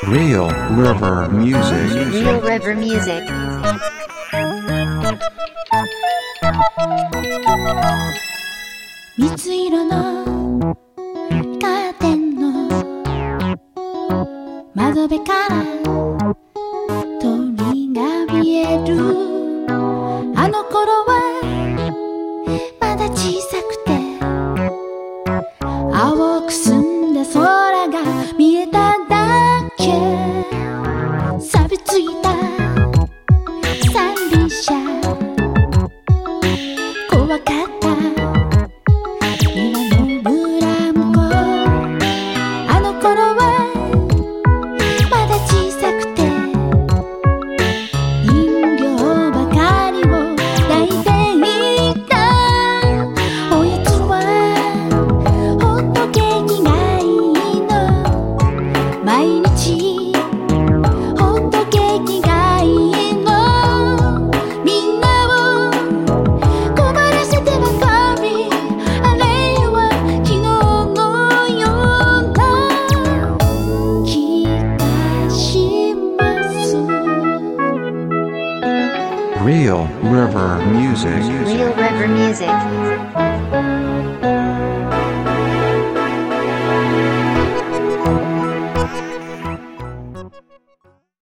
Real River Music. Real River Music. 水色のカーテンの窓辺から鳥が見える。あの頃はまだ小さくて青く澄んだ空が見えただけ。錆びついた三輪車怖かった Real River Music. Real River Music.